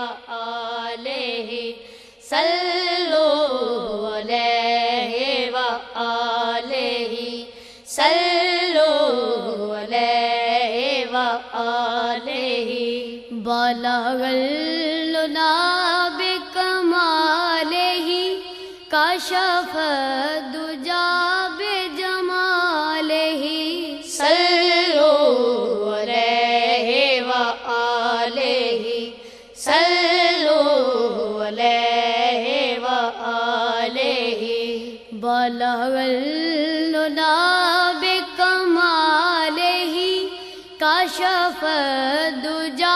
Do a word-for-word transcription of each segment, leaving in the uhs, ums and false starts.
وآلہ صلو علیہ وآلہ صلو علیہ وآلہ بلغ العلا بکمالہ کشف الدجی بجمالہ صلو علیہ وآلہ صلو علیہ وآلہ بلغ العلا بکمالہ کشف الدجی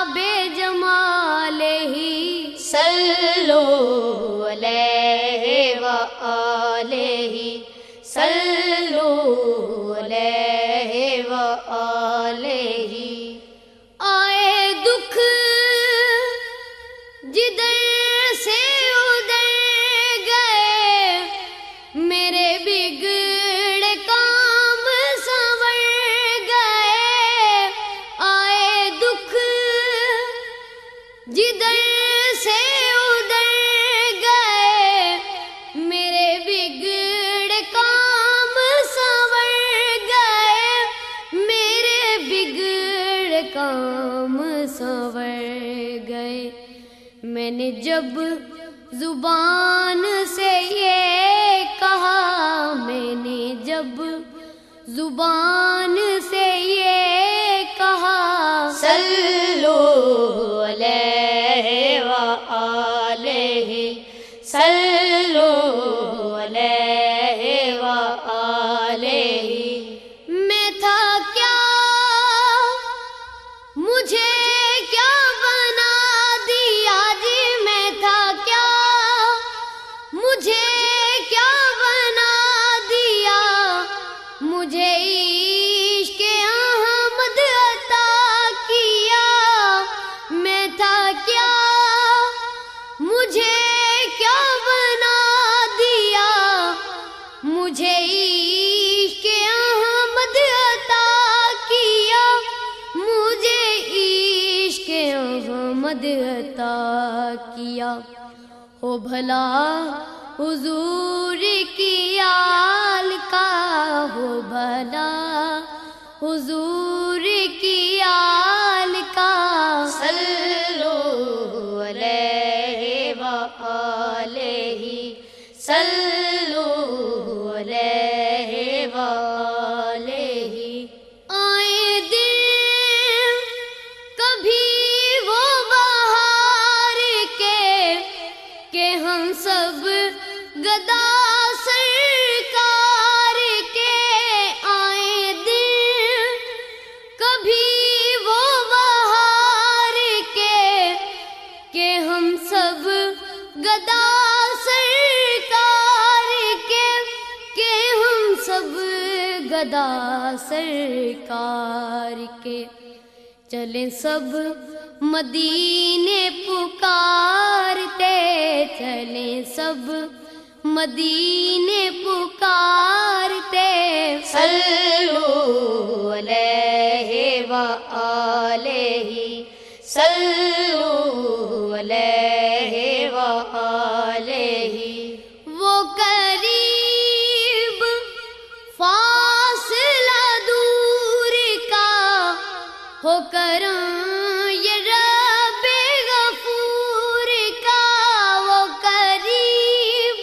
بجمالہ صلو علیہ وآلہ صلو علیہ وآلہ آئے دکھ جدھر سے ادھر گئے میرے بگڑے کام سنور گئے آئے دکھ جدھر سے ادھر گئے میرے بگڑے کام سنور گئے میرے بگڑے کام سنور گئے میں نے جب زبان سے یہ کہا میں نے جب زبان سے یہ کہا صلو علیہ وآلہ صلو علیہ وآلہ میں تھا کیا مجھے کیا بنا دیا جی میں تھا کیا مجھے کیا بنا دیا مجھے عشق احمد عطا کیا میں تھا کیا مجھے کیا بنا دیا مجھے عشق احمد عطا کیا مجھے عشق احمد عطا کیا ہو بھلا حضور کی آل کا ہو بھلا حضور کی آل کا صلو علیہ وآلہ صلو علیہ وآلہ آئے دن کبھی وہ بہار کے کہ ہم سب گدا سرکار کے آئے دن کبھی وہ بہار کے کہ ہم سب گدا سرکار کے کہ ہم سب گدا سرکار کے چلیں سب مدینے پکارتے چلیں سب مدینے پکارتے صلو علیہ وآلہ صلو علیہ وآلہ وہ قریب فاصلہ دور کا ہو کرم یہ رب غفور کا وہ قریب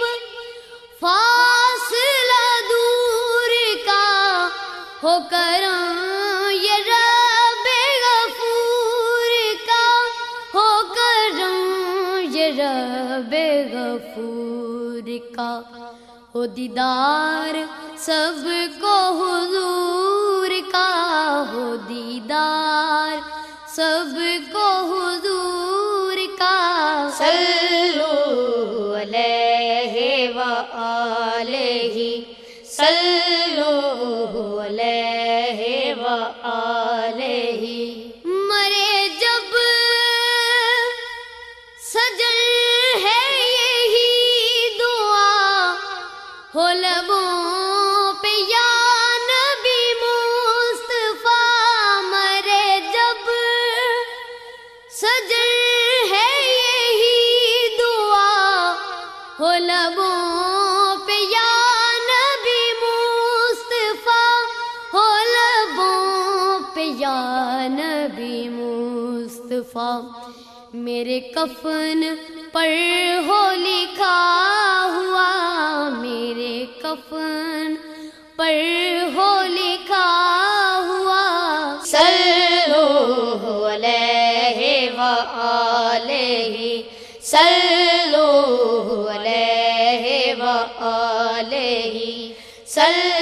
فاصلہ دور کا ہو کرم یہ رب غفور کا ہو کرم یہ رب غفور کا ہو دیدار سب کو حضور کا ہو دیدار سب کو حضور کا صلو علیہ وآلہ صلو علیہ وآلہ مرے جب سجن ہے یہی دعا ہو لبوں پہ یا نبی مصطفیٰ مرے جب سجن یا نبی مصطفیٰ، میرے کفن پر ہو لکھا ہوا، میرے کفن پر ہو لکھا ہوا، صلو علیہ وآلہ، صلو علیہ وآلہ، صلو